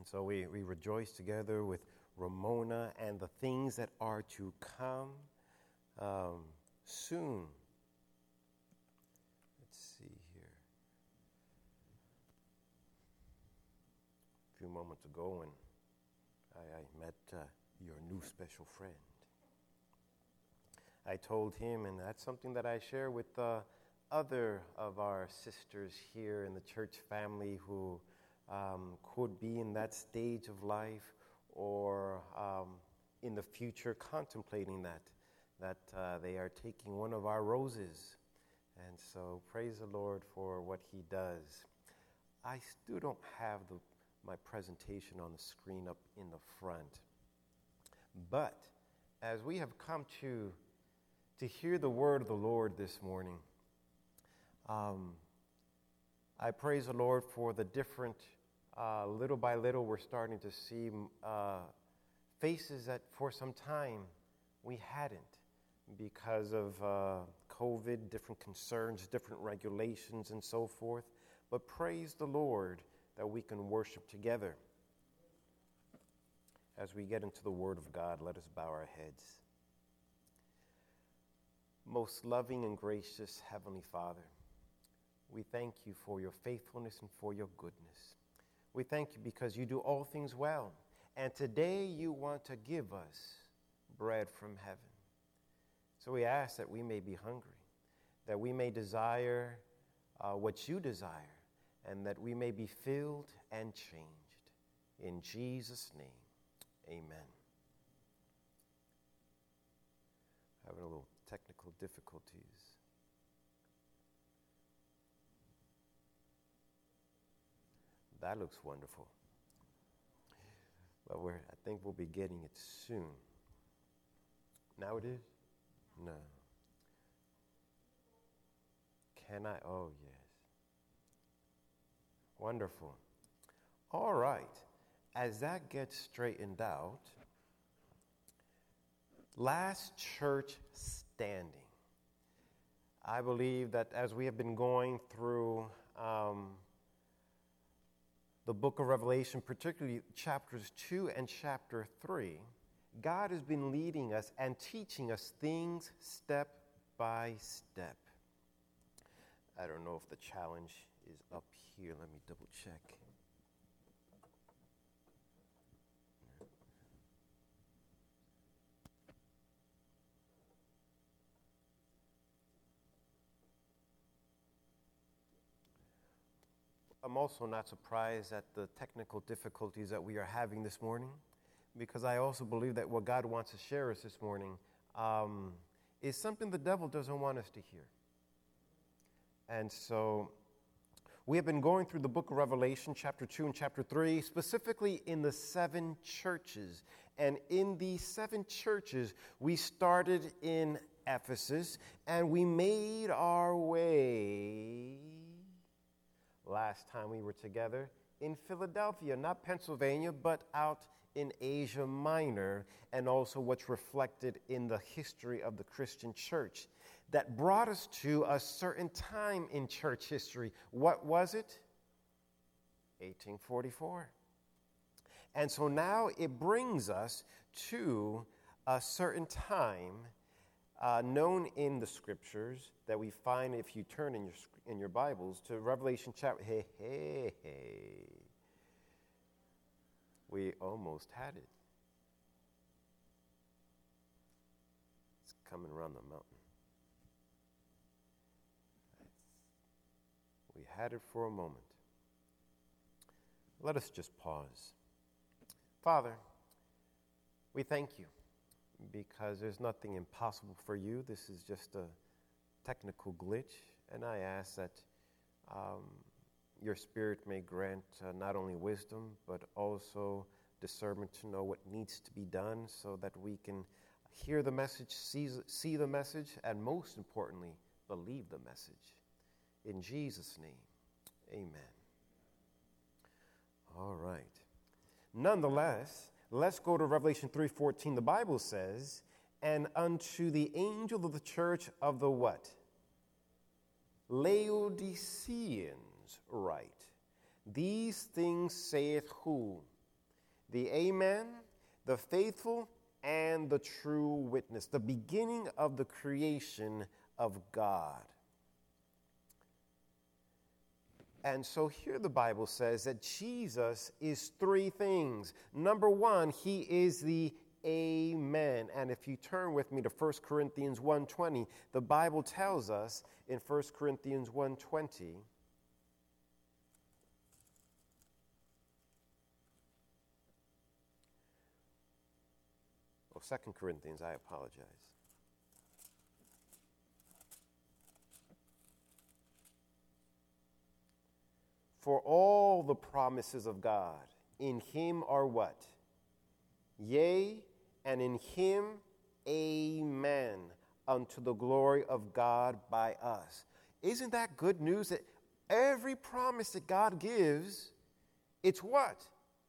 so we rejoice together with Ramona and the things that are to come soon. Let's see here. A few moments ago, and I met your new special friend. I told him, and that's something that I share with other of our sisters here in the church family who could be in that stage of life or in the future contemplating that they are taking one of our roses. And so praise the Lord for what he does. I still don't have my presentation on the screen up in the front. But as we have come to hear the word of the Lord this morning, I praise the Lord for the different, little by little, we're starting to see faces that for some time we hadn't because of COVID, different concerns, different regulations, and so forth. But praise the Lord that we can worship together. As we get into the Word of God, let us bow our heads. Most loving and gracious Heavenly Father, we thank you for your faithfulness and for your goodness. We thank you because you do all things well. And today you want to give us bread from heaven. So we ask that we may be hungry, that we may desire what you desire, and that we may be filled and changed. In Jesus' name, amen. Having a little technical difficulties. That looks wonderful. But I think we'll be getting it soon. Now it is? No. Can I? Oh, yes. Wonderful. All right. As that gets straightened out, last church standing. I believe that as we have been going through the book of Revelation, particularly chapters 2 and chapter 3, God has been leading us and teaching us things step by step. I don't know if the challenge is up here. Let me double check. I'm also not surprised at the technical difficulties that we are having this morning, because I also believe that what God wants to share us this morning is something the devil doesn't want us to hear. And so we have been going through the book of Revelation, chapter 2 and chapter 3, specifically in the 7 churches. And in these 7 churches, we started in Ephesus, and we made our way, last time we were together, in Philadelphia, not Pennsylvania, but out in Asia Minor, and also what's reflected in the history of the Christian church. That brought us to a certain time in church history. What was it? 1844. And so now it brings us to a certain time known in the scriptures that we find if you turn in your Bibles to Revelation chapter. Hey. We almost had it. It's coming around the mountain. We had it for a moment. Let us just pause. Father, we thank you because there's nothing impossible for you. This is just a technical glitch, and I ask that your Spirit may grant not only wisdom, but also discernment to know what needs to be done so that we can hear the message, see the message, and most importantly, believe the message. In Jesus' name, amen. All right. Nonetheless, let's go to Revelation 3:14. The Bible says, and unto the angel of the church of the what? Laodiceans write, these things saith who? the Amen, the faithful, and the true witness, the beginning of the creation of God. And so here the Bible says that Jesus is three things. Number one, he is the Amen. And if you turn with me to 1 Corinthians 1:20, the Bible tells us in 1 Corinthians 1:20, oh, 2 Corinthians, I apologize. For all the promises of God in him are what? Yea, and in him, amen, unto the glory of God by us. Isn't that good news that every promise that God gives, it's what?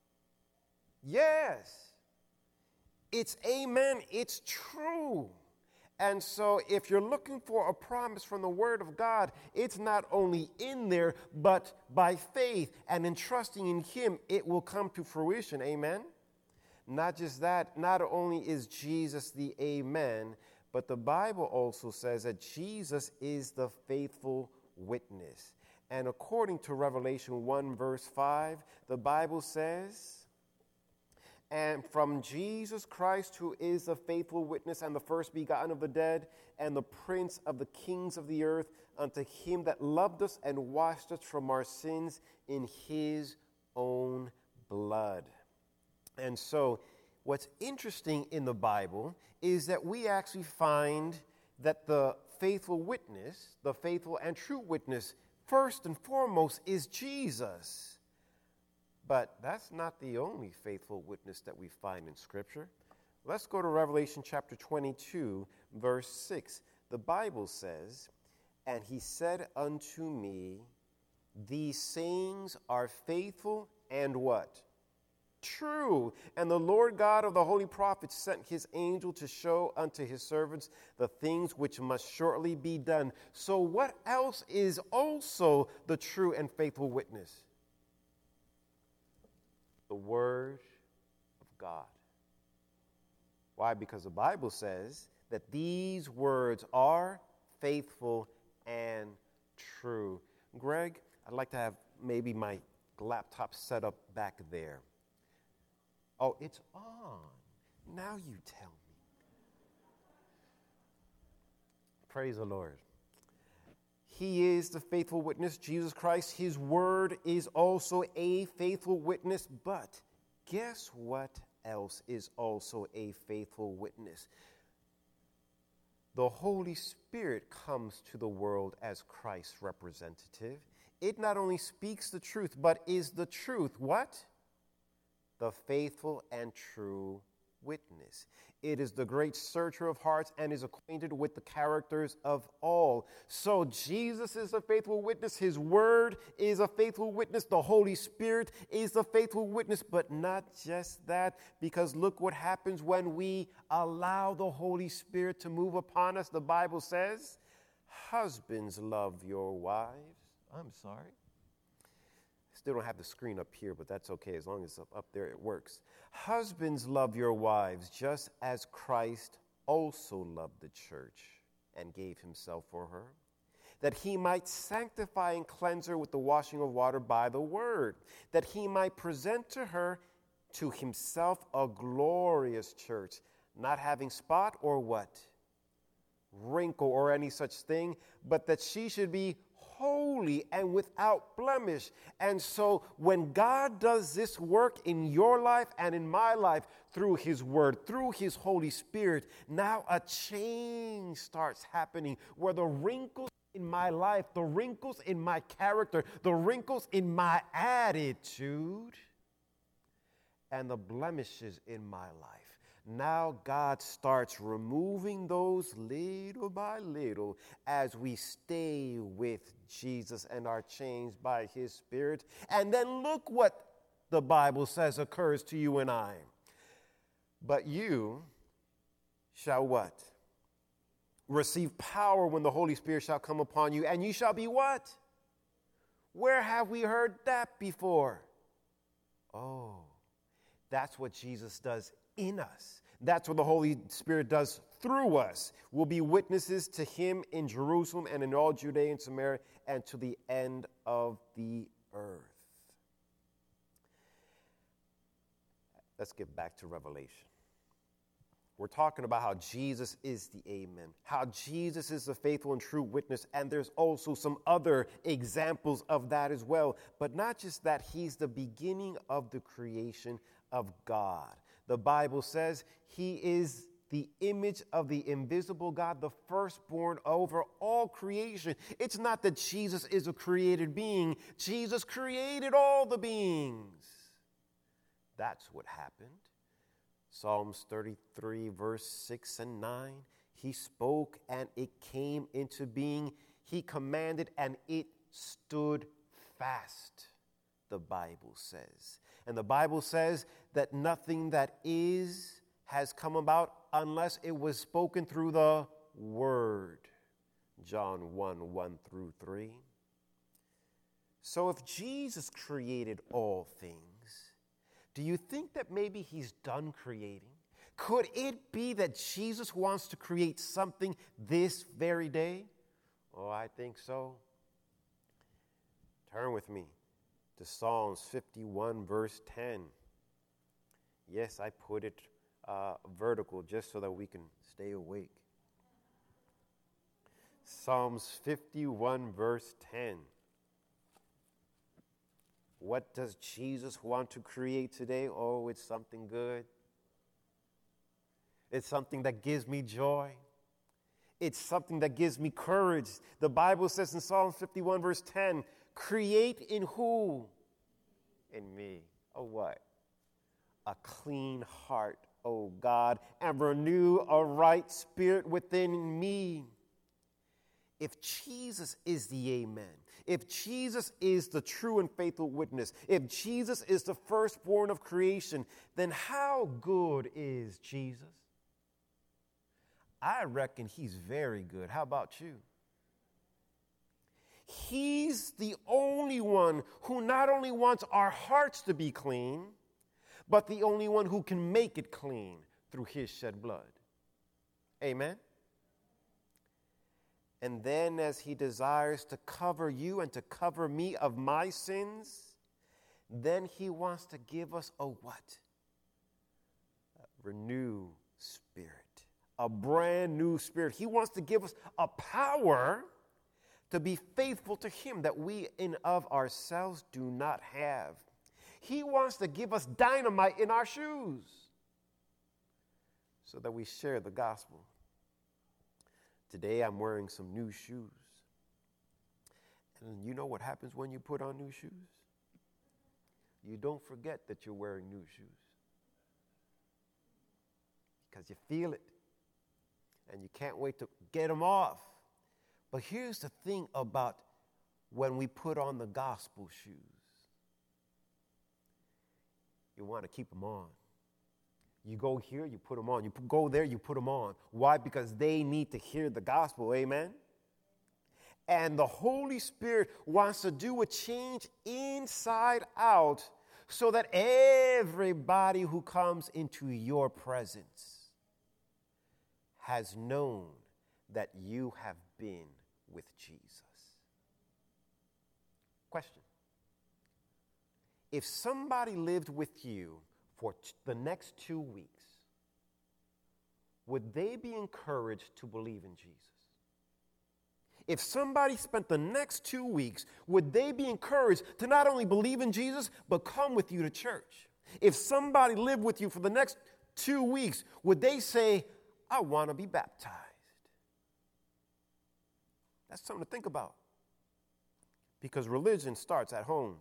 Yes. It's amen. It's true. And so if you're looking for a promise from the Word of God, it's not only in there, but by faith and in trusting in him, it will come to fruition. Amen? Not just that, not only is Jesus the Amen, but the Bible also says that Jesus is the faithful witness. And according to Revelation 1 verse 5, the Bible says, and from Jesus Christ, who is the faithful witness and the first begotten of the dead, and the prince of the kings of the earth, unto him that loved us and washed us from our sins in his own blood. And so, what's interesting in the Bible is that we actually find that the faithful witness, the faithful and true witness, first and foremost is Jesus. But that's not the only faithful witness that we find in Scripture. Let's go to Revelation chapter 22, verse 6. The Bible says, and he said unto me, these sayings are faithful and what? True. And the Lord God of the holy prophets sent his angel to show unto his servants the things which must shortly be done. So what else is also the true and faithful witness? The Word of God. Why? Because the Bible says that these words are faithful and true. Greg, I'd like to have maybe my laptop set up back there. Oh, it's on. Now you tell me. Praise the Lord. He is the faithful witness, Jesus Christ. His word is also a faithful witness. But guess what else is also a faithful witness? The Holy Spirit comes to the world as Christ's representative. It not only speaks the truth, but is the truth. What? The faithful and true witness. It is the great searcher of hearts and is acquainted with the characters of all. So Jesus is a faithful witness. His word is a faithful witness. The Holy Spirit is a faithful witness. But not just that, because look what happens when we allow the Holy Spirit to move upon us. The Bible says, husbands, love your wives. I'm sorry. Still don't have the screen up here, but that's okay. As long as it's up there, it works. Husbands, love your wives, just as Christ also loved the church and gave himself for her, that he might sanctify and cleanse her with the washing of water by the word, that he might present to her to himself a glorious church, not having spot or what? Wrinkle or any such thing, but that she should be holy and without blemish. And so when God does this work in your life and in my life through his word, through his Holy Spirit, now a change starts happening where the wrinkles in my life, the wrinkles in my character, the wrinkles in my attitude, and the blemishes in my life. Now God starts removing those little by little as we stay with Jesus and are changed by his Spirit. And then look what the Bible says occurs to you and I. But you shall what? Receive power when the Holy Spirit shall come upon you, and you shall be what? Where have we heard that before? Oh, That's what Jesus does in us. That's what the Holy Spirit does through us. We'll be witnesses to him in Jerusalem and in all Judea and Samaria and to the end of the earth. Let's get back to Revelation. We're talking about how Jesus is the Amen, how Jesus is the faithful and true witness, and there's also some other examples of that as well. But not just that, he's the beginning of the creation of God. The Bible says he is the image of the invisible God, the firstborn over all creation. It's not that Jesus is a created being. Jesus created all the beings. That's what happened. Psalms 33, verse 6 and 9. He spoke and it came into being. He commanded and it stood fast, the Bible says. And the Bible says that nothing that is has come about unless it was spoken through the Word. John 1, 1 through 3. So if Jesus created all things, do you think that maybe he's done creating? Could it be that Jesus wants to create something this very day? Oh, I think so. Turn with me to Psalms 51, verse 10. Yes, I put it vertical just so that we can stay awake. Psalms 51, verse 10. What does Jesus want to create today? Oh, it's something good. It's something that gives me joy. It's something that gives me courage. The Bible says in Psalm 51, verse 10, create in who? In me. Oh, what? A clean heart, oh God, and renew a right spirit within me. If Jesus is the Amen, if Jesus is the true and faithful witness, if Jesus is the firstborn of creation, then how good is Jesus? I reckon he's very good. How about you? He's the only one who not only wants our hearts to be clean, but the only one who can make it clean through his shed blood. Amen? And then as he desires to cover you and to cover me of my sins, then he wants to give us a what? A renewed spirit. A brand new spirit. He wants to give us a power to be faithful to him that we in of ourselves do not have. He wants to give us dynamite in our shoes so that we share the gospel. Today I'm wearing some new shoes. And you know what happens when you put on new shoes? You don't forget that you're wearing new shoes. Because you feel it. And you can't wait to get them off. But here's the thing about when we put on the gospel shoes. You want to keep them on. You go here, you put them on. You go there, you put them on. Why? Because they need to hear the gospel, amen? And the Holy Spirit wants to do a change inside out so that everybody who comes into your presence has known that you have been with Jesus. Question. If somebody lived with you for the next 2 weeks, would they be encouraged to believe in Jesus? If somebody spent the next 2 weeks, would they be encouraged to not only believe in Jesus, but come with you to church? If somebody lived with you for the next 2 weeks, would they say, I want to be baptized? That's something to think about. Because religion starts at home.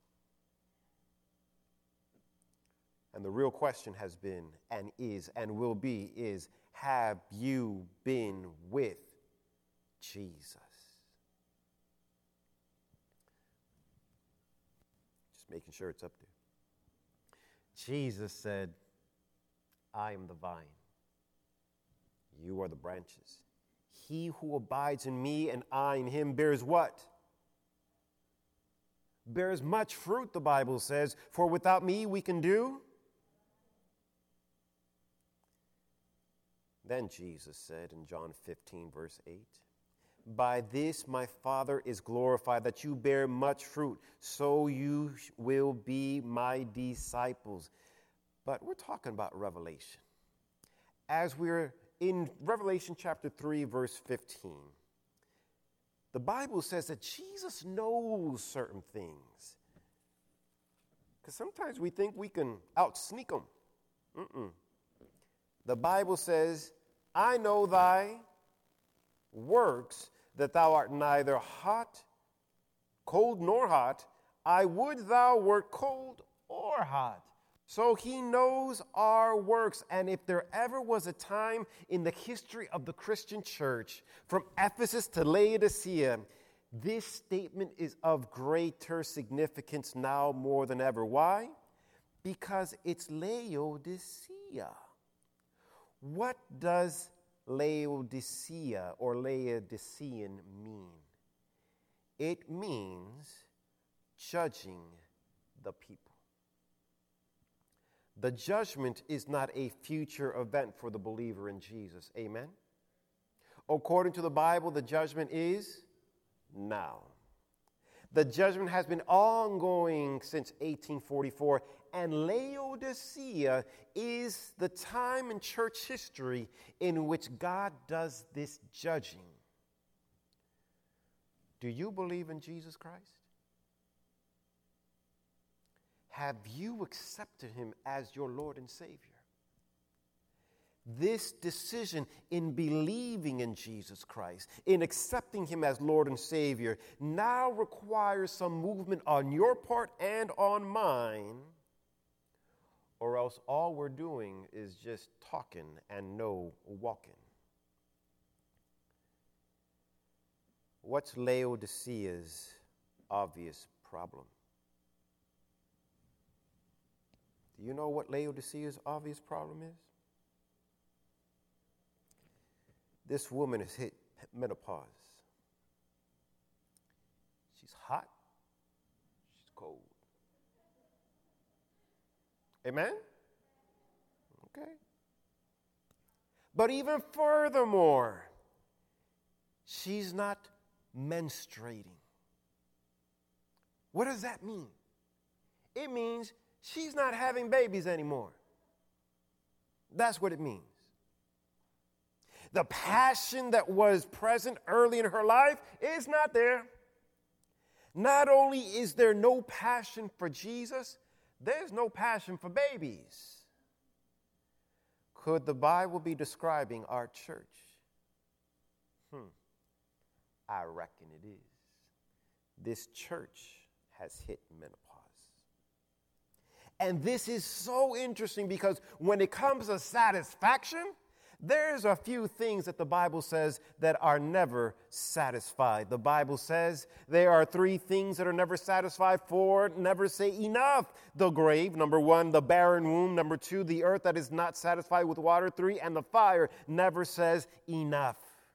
And the real question has been, and is, and will be, is, have you been with Jesus? Just making sure it's up there. Jesus said, I am the vine. You are the branches. He who abides in me and I in him bears what? Bears much fruit, the Bible says. For without me we can do Then Jesus said in John 15, verse 8, "By this my Father is glorified, that you bear much fruit, so you will be my disciples." But we're talking about Revelation. As we're in Revelation chapter 3, verse 15, the Bible says that Jesus knows certain things. Because sometimes we think we can out-sneak them. The Bible says, "I know thy works, that thou art neither cold nor hot. I would thou wert cold or hot." So he knows our works. And if there ever was a time in the history of the Christian church, from Ephesus to Laodicea, this statement is of greater significance now more than ever. Why? Because it's Laodicea. What does Laodicea or Laodicean mean? It means judging the people. The judgment is not a future event for the believer in Jesus. Amen? According to the Bible, the judgment is now. The judgment has been ongoing since 1844, and Laodicea is the time in church history in which God does this judging. Do you believe in Jesus Christ? Have you accepted him as your Lord and Savior? This decision in believing in Jesus Christ, in accepting him as Lord and Savior, now requires some movement on your part and on mine, or else all we're doing is just talking and no walking. What's Laodicea's obvious problem? Do you know what Laodicea's obvious problem is? This woman has hit menopause. She's hot. She's cold. Amen? Okay. But even furthermore, she's not menstruating. What does that mean? It means she's not having babies anymore. That's what it means. The passion that was present early in her life is not there. Not only is there no passion for Jesus, there's no passion for babies. Could the Bible be describing our church? I reckon it is. This church has hit menopause. And this is so interesting because when it comes to satisfaction, there's a few things that the Bible says that are never satisfied. The Bible says there are 3 things that are never satisfied. 4 never say enough. The grave, number 1, the barren womb, number 2, the earth that is not satisfied with water, 3, and the fire never says enough.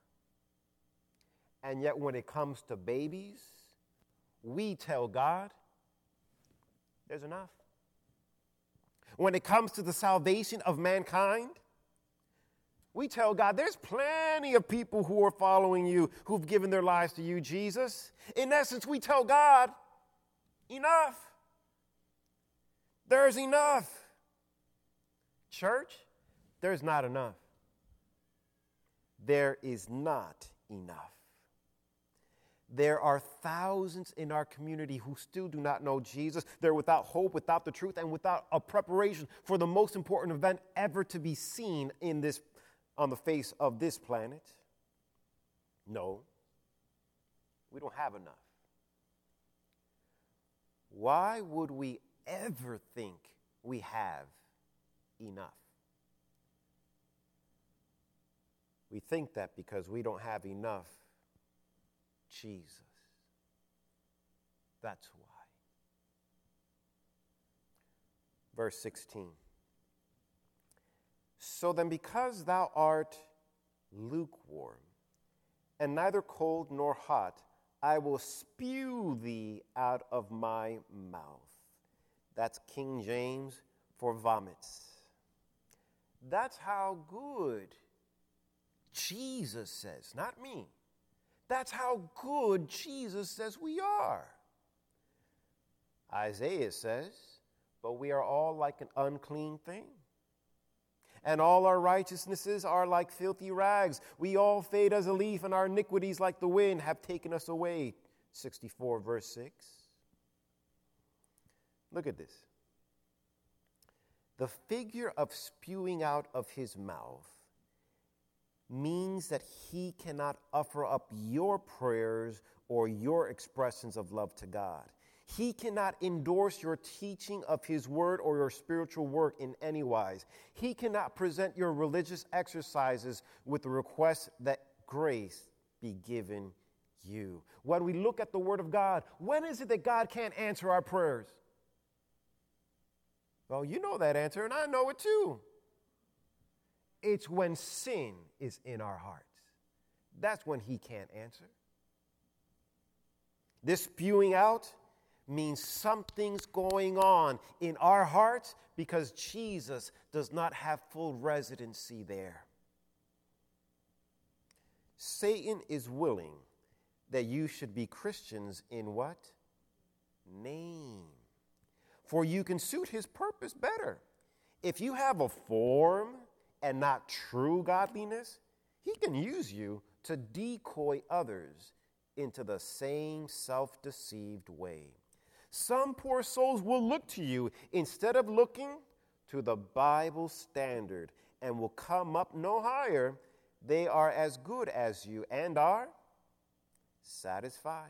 And yet when it comes to babies, we tell God, there's enough. When it comes to the salvation of mankind, we tell God, there's plenty of people who are following you, who've given their lives to you, Jesus. In essence, we tell God, enough. There's enough. Church, there's not enough. There is not enough. There are thousands in our community who still do not know Jesus. They're without hope, without the truth, and without a preparation for the most important event ever to be seen on the face of this planet. No, we don't have enough. Why would we ever think we have enough? We think that because we don't have enough Jesus. That's why. Verse 16. So then, because thou art lukewarm, and neither cold nor hot, I will spew thee out of my mouth. That's King James for vomits. That's how good Jesus says, not me. That's how good Jesus says we are. Isaiah says, but we are all like an unclean thing, and all our righteousnesses are like filthy rags. We all fade as a leaf, and our iniquities like the wind have taken us away. 64 verse 6. Look at this. The figure of spewing out of his mouth means that he cannot offer up your prayers or your expressions of love to God. He cannot endorse your teaching of his word or your spiritual work in any wise. He cannot present your religious exercises with the request that grace be given you. When we look at the word of God, when is it that God can't answer our prayers? Well, you know that answer, and I know it too. It's when sin is in our hearts. That's when he can't answer. This spewing out means something's going on in our hearts because Jesus does not have full residency there. Satan is willing that you should be Christians in what? Name. For you can suit his purpose better. If you have a form and not true godliness, he can use you to decoy others into the same self-deceived way. Some poor souls will look to you instead of looking to the Bible standard and will come up no higher. They are as good as you and are satisfied.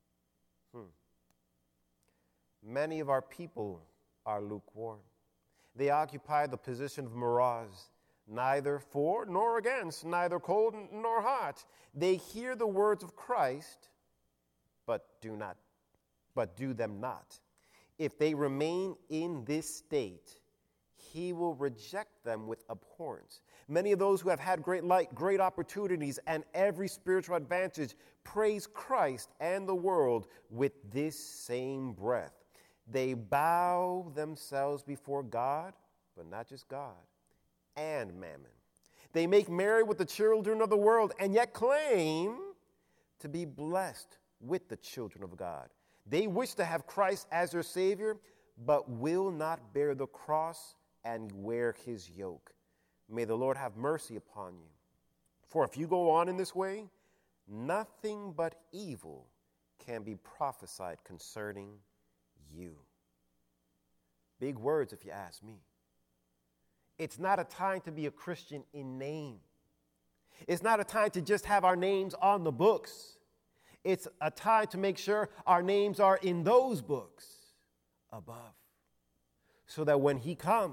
Many of our people are lukewarm. They occupy the position of mirage, neither for nor against, neither cold nor hot. They hear the words of Christ, but do them not. If they remain in this state, he will reject them with abhorrence. Many of those who have had great light, great opportunities, and every spiritual advantage praise Christ and the world with this same breath. They bow themselves before God, but not just God, and mammon. They make merry with the children of the world and yet claim to be blessed with the children of God. They wish to have Christ as their Savior, but will not bear the cross and wear his yoke. May the Lord have mercy upon you. For if you go on in this way, nothing but evil can be prophesied concerning you. Big words, if you ask me. It's not a time to be a Christian in name. It's not a time to just have our names on the books. It's a time to make sure our names are in those books above, so that when he comes,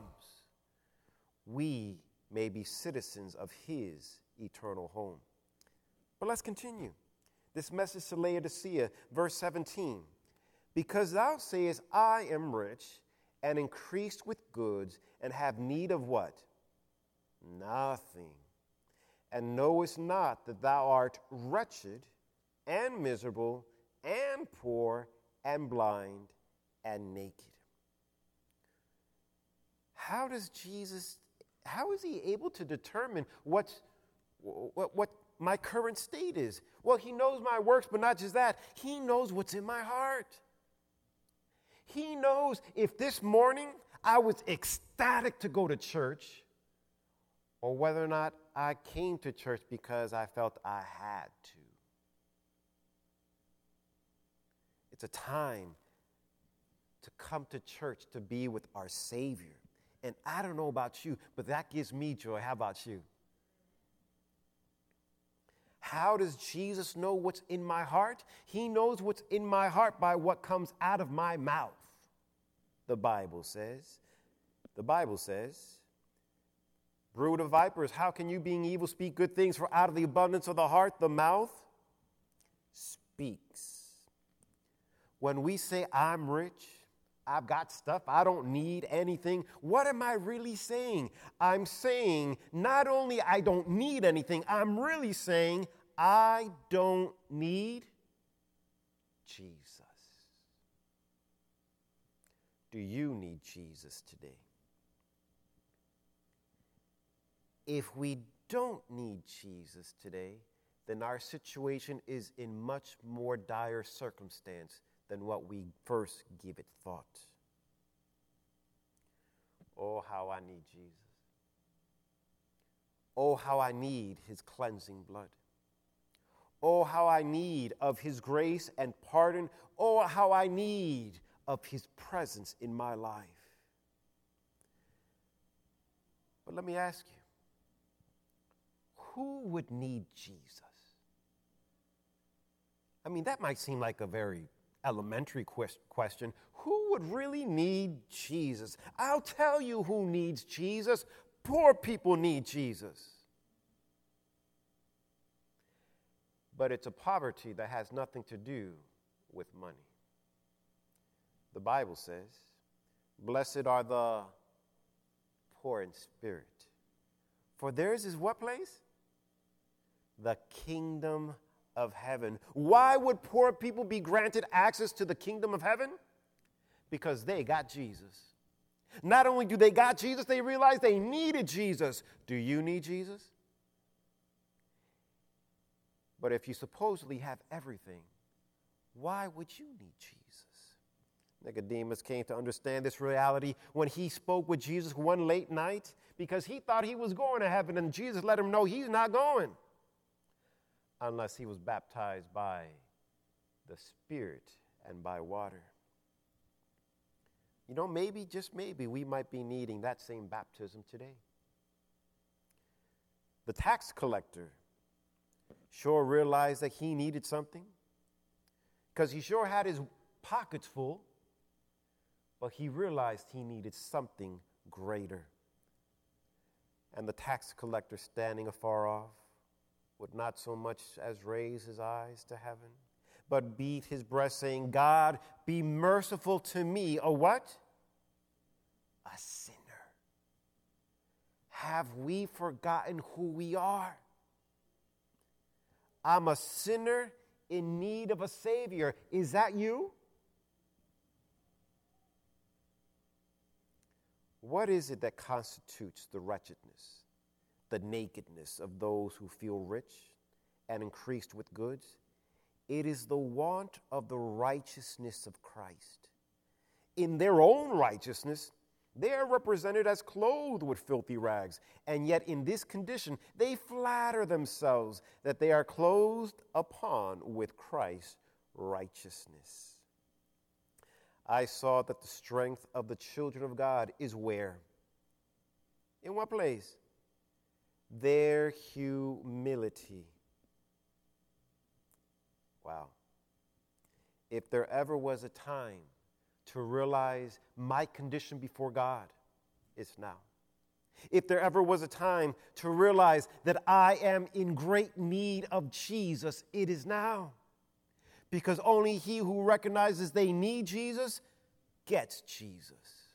we may be citizens of his eternal home. But let's continue. This message to Laodicea, verse 17. Because thou sayest, I am rich and increased with goods and have need of what? Nothing. And knowest not that thou art wretched and miserable and poor and blind and naked. How is he able to determine what my current state is? Well, he knows my works, but not just that. He knows what's in my heart. He knows if this morning I was ecstatic to go to church, or whether or not I came to church because I felt I had to. It's a time to come to church to be with our Savior. And I don't know about you, but that gives me joy. How about you? How does Jesus know what's in my heart? He knows what's in my heart by what comes out of my mouth. The Bible says, brood of vipers, how can you, being evil, speak good things? For out of the abundance of the heart, the mouth speaks. When we say, I'm rich, I've got stuff, I don't need anything, what am I really saying? I'm saying not only I don't need anything, I'm really saying I don't need Jesus. Do you need Jesus today? If we don't need Jesus today, then our situation is in much more dire circumstance than what we first give it thought. Oh, how I need Jesus. Oh, how I need his cleansing blood. Oh, how I need of his grace and pardon. Oh, how I need of his presence in my life. But let me ask you, who would need Jesus? I mean, that might seem like a very elementary question. Who would really need Jesus? I'll tell you who needs Jesus. Poor people need Jesus. But it's a poverty that has nothing to do with money. The Bible says, blessed are the poor in spirit, for theirs is what place? The kingdom of heaven. Why would poor people be granted access to the kingdom of heaven? Because they got Jesus. Not only do they got Jesus, they realized they needed Jesus. Do you need Jesus? But if you supposedly have everything, why would you need Jesus? Nicodemus came to understand this reality when he spoke with Jesus one late night because he thought he was going to heaven, and Jesus let him know he's not going unless he was baptized by the Spirit and by water. You know, maybe, just maybe, we might be needing that same baptism today. The tax collector sure realized that he needed something because he sure had his pockets full, but he realized he needed something greater. And the tax collector, standing afar off, would not so much as raise his eyes to heaven, but beat his breast, saying, God, be merciful to me, a what? A sinner. Have we forgotten who we are? I'm a sinner in need of a Savior. Is that you? What is it that constitutes the wretchedness, the nakedness of those who feel rich and increased with goods? It is the want of the righteousness of Christ. In their own righteousness, they are represented as clothed with filthy rags, and yet in this condition, they flatter themselves that they are clothed upon with Christ's righteousness. I saw that the strength of the children of God is where? In what place? Their humility. Wow. If there ever was a time to realize my condition before God, it's now. If there ever was a time to realize that I am in great need of Jesus, it is now. Because only he who recognizes they need Jesus gets Jesus.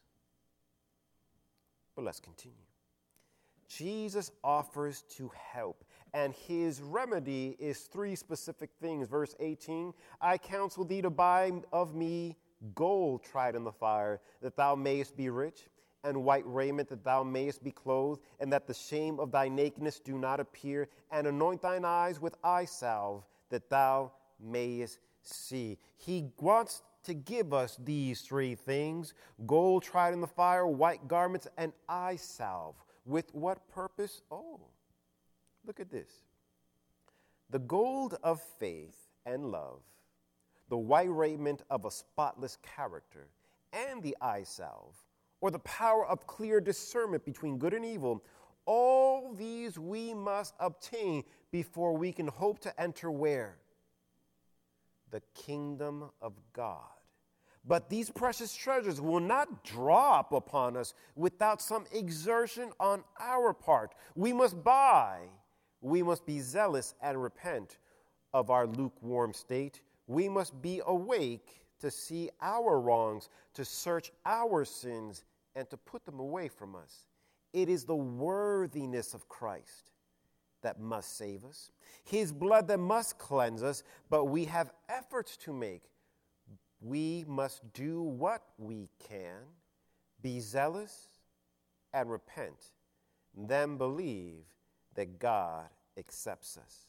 But let's continue. Jesus offers to help, and his remedy is three specific things. Verse 18, I counsel thee to buy of me gold tried in the fire, that thou mayest be rich, and white raiment, that thou mayest be clothed, and that the shame of thy nakedness do not appear, and anoint thine eyes with eye salve, that thou mayest see. He wants to give us these three things: gold tried in the fire, white garments, and eye salve. With what purpose? Oh, look at this. The gold of faith and love, the white raiment of a spotless character, and the eye salve, or the power of clear discernment between good and evil, all these we must obtain before we can hope to enter where? The kingdom of God. But these precious treasures will not drop upon us without some exertion on our part. We must buy. We must be zealous and repent of our lukewarm state. We must be awake to see our wrongs, to search our sins, and to put them away from us. It is the worthiness of Christ that must save us, his blood that must cleanse us, but we have efforts to make. We must do what we can, be zealous and repent, then believe that God accepts us.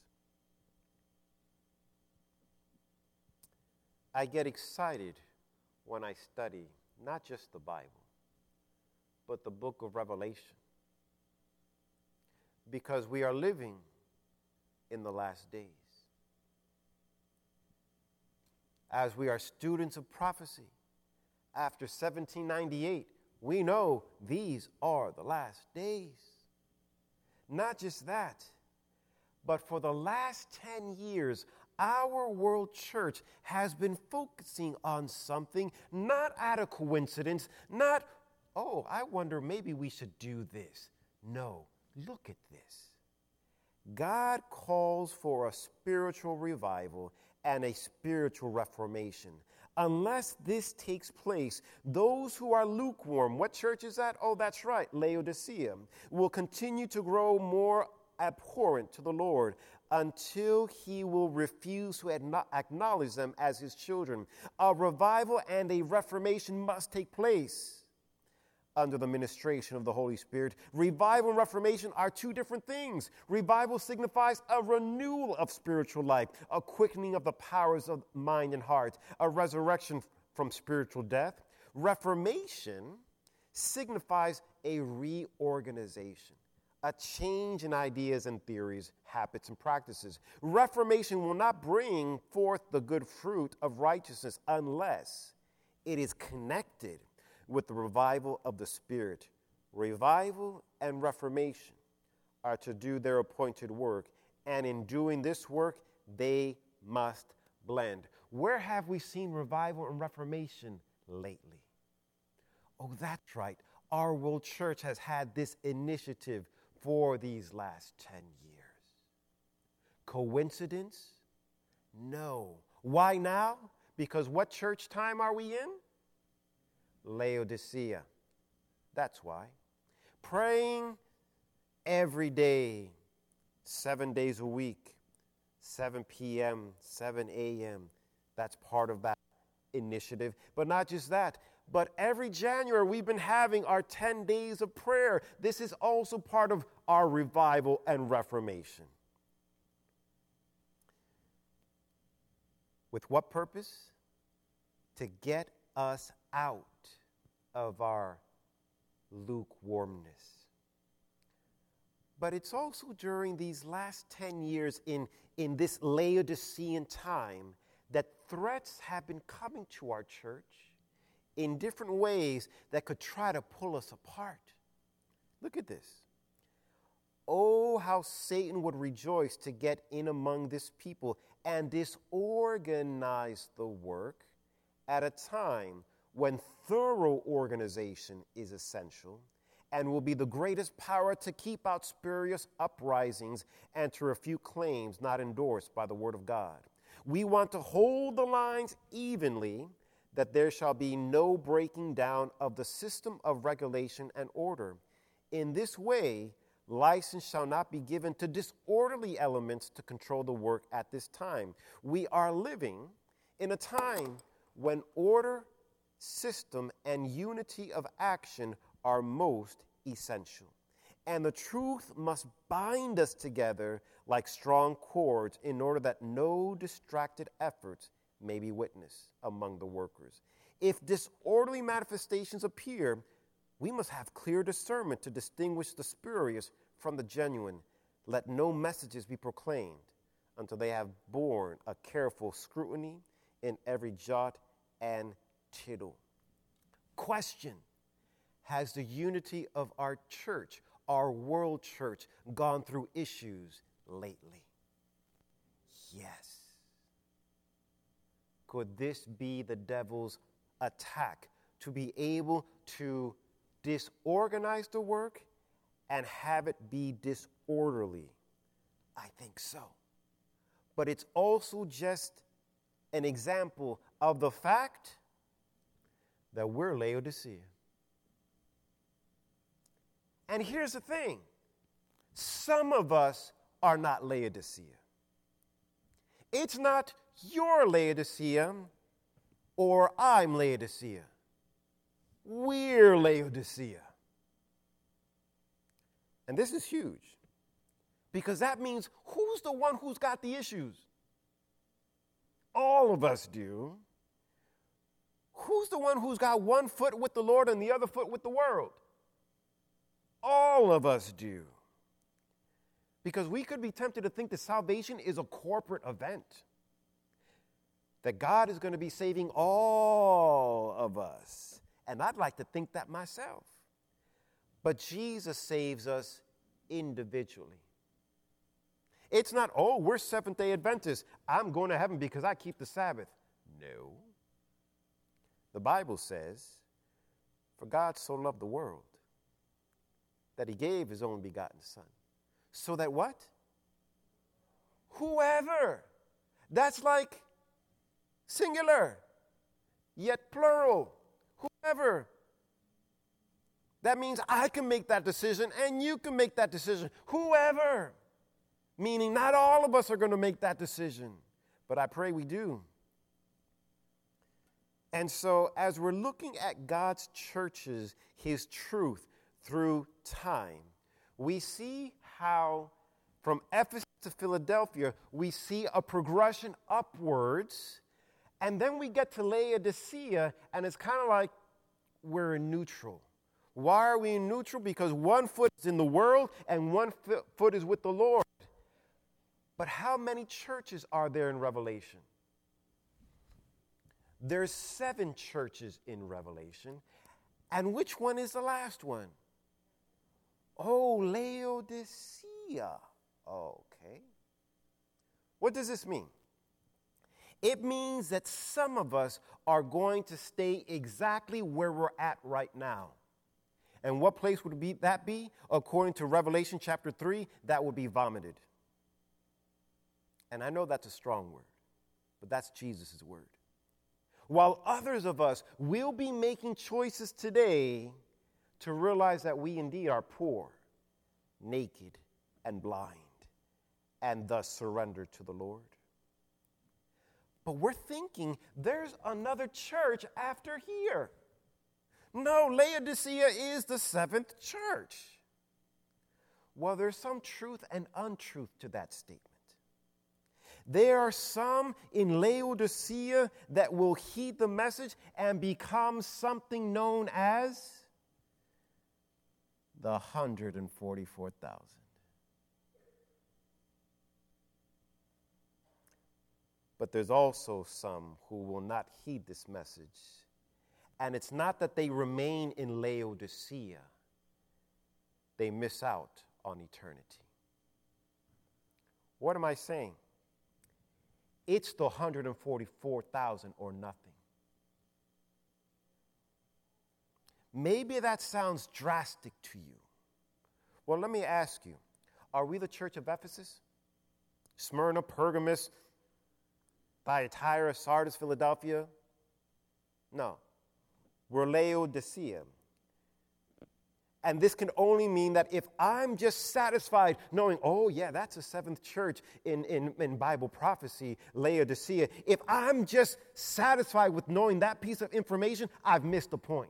I get excited when I study not just the Bible, but the book of Revelation, because we are living in the last days. As we are students of prophecy, after 1798, we know these are the last days. Not just that, but for the last 10 years, our world church has been focusing on something not out of coincidence, not, oh, I wonder maybe we should do this. No, look at this. God calls for a spiritual revival and a spiritual reformation. Unless this takes place, those who are lukewarm, what church is that? Oh, that's right, Laodicea, will continue to grow more abhorrent to the Lord until he will refuse to acknowledge them as his children. A revival and a reformation must take place under the ministration of the Holy Spirit. Revival and reformation are two different things. Revival signifies a renewal of spiritual life, a quickening of the powers of mind and heart, a resurrection from spiritual death. Reformation signifies a reorganization, a change in ideas and theories, habits and practices. Reformation will not bring forth the good fruit of righteousness unless it is connected with the revival of the Spirit. Revival and reformation are to do their appointed work, and in doing this work, they must blend. Where have we seen revival and reformation lately? Oh, that's right. Our world church has had this initiative for these last 10 years. Coincidence? No. Why now? Because what church time are we in? Laodicea. That's why. Praying every day, 7 days a week, 7 p.m., 7 a.m. That's part of that initiative. But not just that, but every January we've been having our 10 days of prayer. This is also part of our revival and reformation. With what purpose? To get us out of our lukewarmness. But it's also during these last 10 years in this Laodicean time that threats have been coming to our church in different ways that could try to pull us apart. Look at this. Oh, how Satan would rejoice to get in among this people and disorganize the work at a time when thorough organization is essential and will be the greatest power to keep out spurious uprisings and to refute claims not endorsed by the Word of God. We want to hold the lines evenly, that there shall be no breaking down of the system of regulation and order. In this way, license shall not be given to disorderly elements to control the work at this time. We are living in a time when order, system, and unity of action are most essential. And the truth must bind us together like strong cords in order that no distracted efforts may be witnessed among the workers. If disorderly manifestations appear, we must have clear discernment to distinguish the spurious from the genuine. Let no messages be proclaimed until they have borne a careful scrutiny in every jot and tittle. Question: has the unity of our church, our world church, gone through issues lately? Yes. Could this be the devil's attack to be able to disorganize the work and have it be disorderly? I think so. But it's also just an example of the fact that we're Laodicea. And here's the thing. Some of us are not Laodicea. It's not you're Laodicea or I'm Laodicea. We're Laodicea. And this is huge. Because that means who's the one who's got the issues? All of us do. Who's the one who's got one foot with the Lord and the other foot with the world? All of us do. Because we could be tempted to think that salvation is a corporate event, that God is going to be saving all of us. And I'd like to think that myself. But Jesus saves us individually. It's not, oh, we're Seventh-day Adventists. I'm going to heaven because I keep the Sabbath. No. The Bible says, for God so loved the world that he gave his only begotten Son. So that what? Whoever. That's like singular, yet plural. Whoever. That means I can make that decision and you can make that decision. Whoever. Meaning not all of us are going to make that decision, but I pray we do. And so as we're looking at God's churches, his truth through time, we see how from Ephesus to Philadelphia, we see a progression upwards, and then we get to Laodicea, and it's kind of like we're in neutral. Why are we in neutral? Because one foot is in the world and one foot is with the Lord. But how many churches are there in Revelation? There's 7 churches in Revelation. And which one is the last one? Oh, Laodicea. Okay. What does this mean? It means that some of us are going to stay exactly where we're at right now. And what place would that be? According to Revelation chapter 3, that would be vomited. And I know that's a strong word, but that's Jesus' word. While others of us will be making choices today to realize that we indeed are poor, naked, and blind, and thus surrender to the Lord. But we're thinking there's another church after here. No, Laodicea is the 7th church. Well, there's some truth and untruth to that statement. There are some in Laodicea that will heed the message and become something known as the 144,000. But there's also some who will not heed this message. And it's not that they remain in Laodicea. They miss out on eternity. What am I saying? It's the 144,000 or nothing. Maybe that sounds drastic to you. Well, let me ask you, are we the church of Ephesus? Smyrna, Pergamos, Thyatira, Sardis, Philadelphia? No. We're Laodicea. And this can only mean that if I'm just satisfied knowing, oh yeah, that's a 7th church in Bible prophecy, Laodicea. If I'm just satisfied with knowing that piece of information, I've missed the point.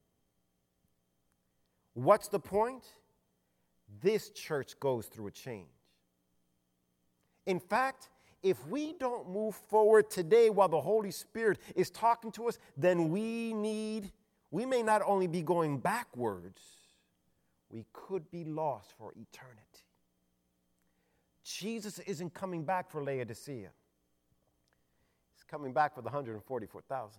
What's the point? This church goes through a change. In fact, if we don't move forward today while the Holy Spirit is talking to us, then we may not only be going backwards, we could be lost for eternity. Jesus isn't coming back for Laodicea. He's coming back for the 144,000.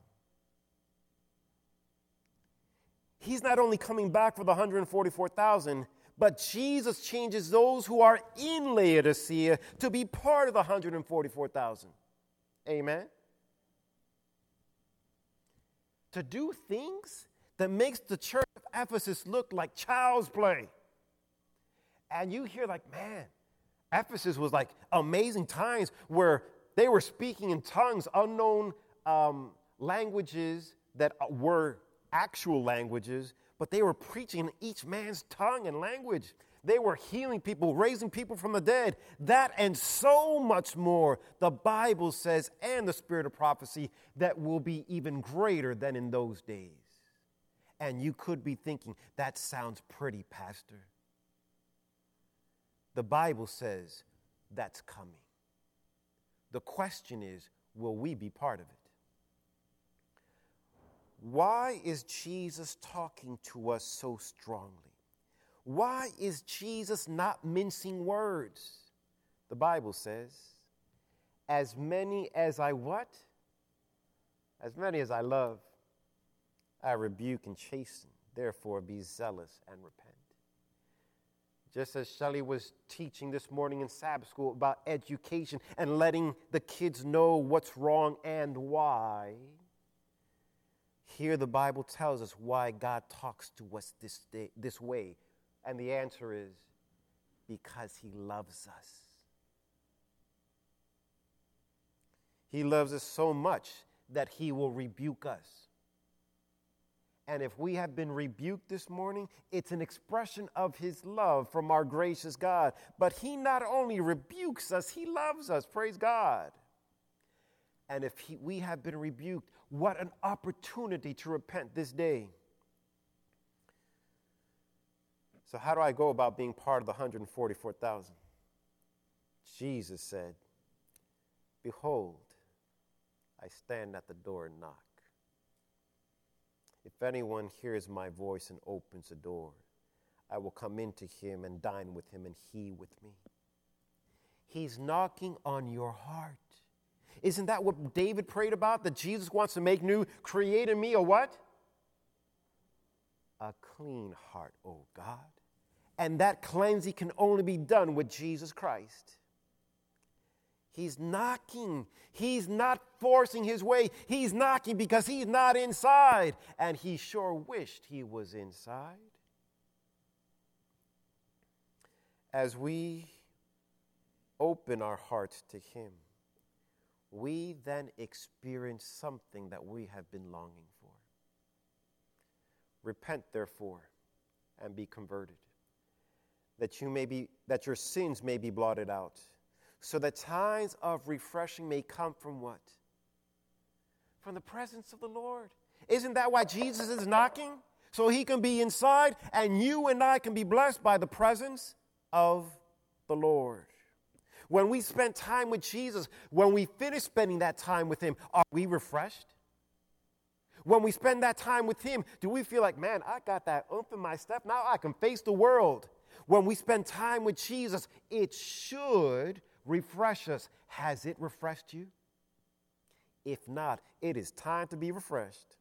He's not only coming back for the 144,000, but Jesus changes those who are in Laodicea to be part of the 144,000. Amen? To do things that makes the church of Ephesus look like child's play. And you hear like, man, Ephesus was like amazing times where they were speaking in tongues, unknown languages that were actual languages, but they were preaching in each man's tongue and language. They were healing people, raising people from the dead. That and so much more, the Bible says, and the spirit of prophecy, that will be even greater than in those days. And you could be thinking, that sounds pretty, Pastor. The Bible says that's coming. The question is, will we be part of it? Why is Jesus talking to us so strongly? Why is Jesus not mincing words? The Bible says, as many as I what? As many as I love, I rebuke and chasten. Therefore, be zealous and repent. Just as Shelley was teaching this morning in Sabbath school about education and letting the kids know what's wrong and why, here the Bible tells us why God talks to us this way. And the answer is because he loves us. He loves us so much that he will rebuke us. And if we have been rebuked this morning, it's an expression of his love from our gracious God. But he not only rebukes us, he loves us. Praise God. And if we have been rebuked, what an opportunity to repent this day. So how do I go about being part of the 144,000? Jesus said, behold, I stand at the door and knock. If anyone hears my voice and opens the door, I will come into him and dine with him and he with me. He's knocking on your heart. Isn't that what David prayed about? That Jesus wants to make new, create in me a what? A clean heart, oh God. And that cleansing can only be done with Jesus Christ. He's knocking. He's not forcing his way. He's knocking because he's not inside. And he sure wished he was inside. As we open our hearts to him, we then experience something that we have been longing for. Repent, therefore, and be converted, that your sins may be blotted out, so that times of refreshing may come from what? From the presence of the Lord. Isn't that why Jesus is knocking? So he can be inside, and you and I can be blessed by the presence of the Lord. When we spend time with Jesus, when we finish spending that time with him, are we refreshed? When we spend that time with him, do we feel like, man, I got that oomph in my step, now I can face the world? When we spend time with Jesus, it should refresh us. Has it refreshed you? If not, it is time to be refreshed.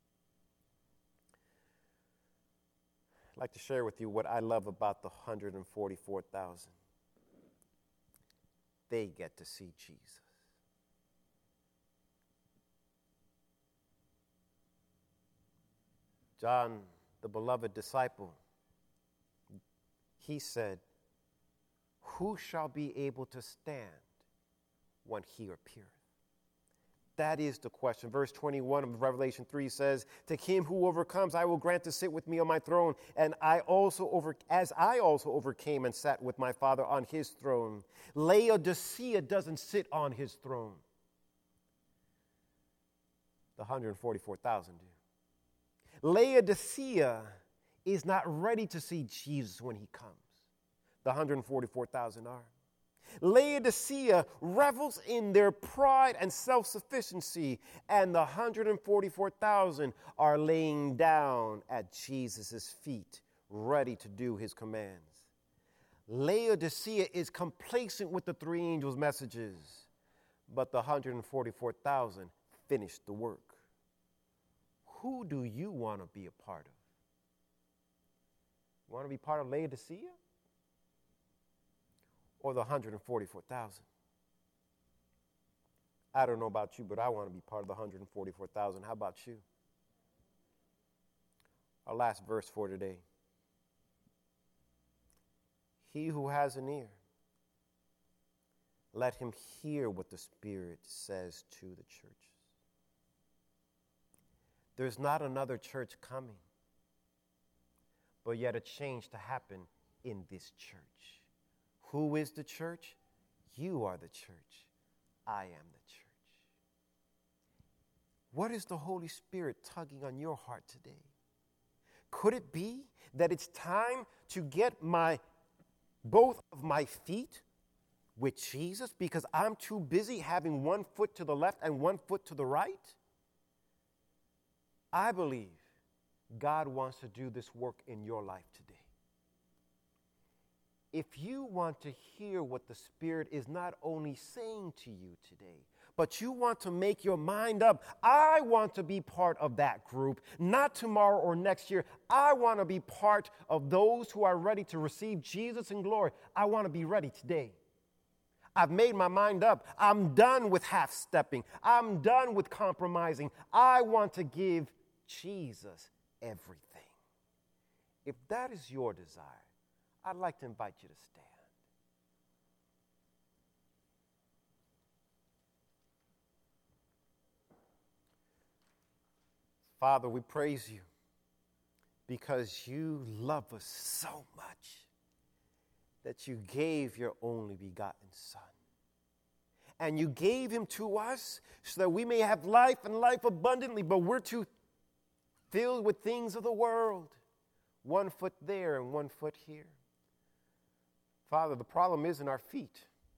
I'd like to share with you what I love about the 144,000. They get to see Jesus. John, the beloved disciple, he said, who shall be able to stand when he appeareth? That is the question. Verse 21 of Revelation 3 says, to him who overcomes, I will grant to sit with me on my throne, and as I also overcame and sat with my Father on his throne. Laodicea doesn't sit on his throne. The 144,000 do. Laodicea is not ready to see Jesus when he comes. The 144,000 are. Laodicea revels in their pride and self-sufficiency, and the 144,000 are laying down at Jesus' feet, ready to do his commands. Laodicea is complacent with the three angels' messages, but the 144,000 finished the work. Who do you want to be a part of? You want to be part of Laodicea? Or the 144,000? I don't know about you, but I want to be part of the 144,000. How about you? Our last verse for today. He who has an ear, let him hear what the Spirit says to the churches. There's not another church coming, but yet a change to happen in this church. Who is the church? You are the church. I am the church. What is the Holy Spirit tugging on your heart today? Could it be that it's time to get my both of my feet with Jesus because I'm too busy having one foot to the left and one foot to the right? I believe God wants to do this work in your life today. If you want to hear what the Spirit is not only saying to you today, but you want to make your mind up, I want to be part of that group, not tomorrow or next year. I want to be part of those who are ready to receive Jesus in glory. I want to be ready today. I've made my mind up. I'm done with half-stepping. I'm done with compromising. I want to give Jesus everything. If that is your desire, I'd like to invite you to stand. Father, we praise you because you love us so much that you gave your only begotten Son. And you gave him to us so that we may have life and life abundantly, but we're too filled with things of the world. One foot there and one foot here. Father, the problem isn't our feet.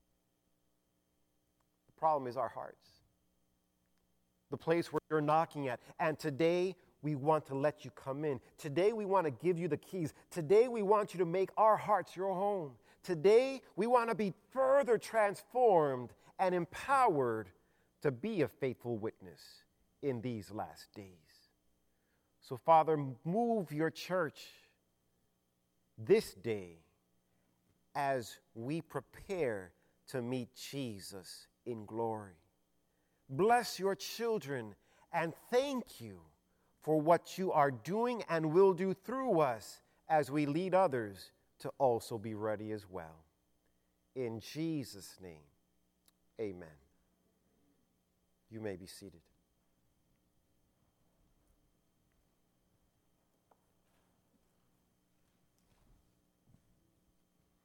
The problem is our hearts. The place where you're knocking at. And today, we want to let you come in. Today, we want to give you the keys. Today, we want you to make our hearts your home. Today, we want to be further transformed and empowered to be a faithful witness in these last days. So, Father, move your church this day as we prepare to meet Jesus in glory. Bless your children and thank you for what you are doing and will do through us as we lead others to also be ready as well. In Jesus' name, amen. You may be seated.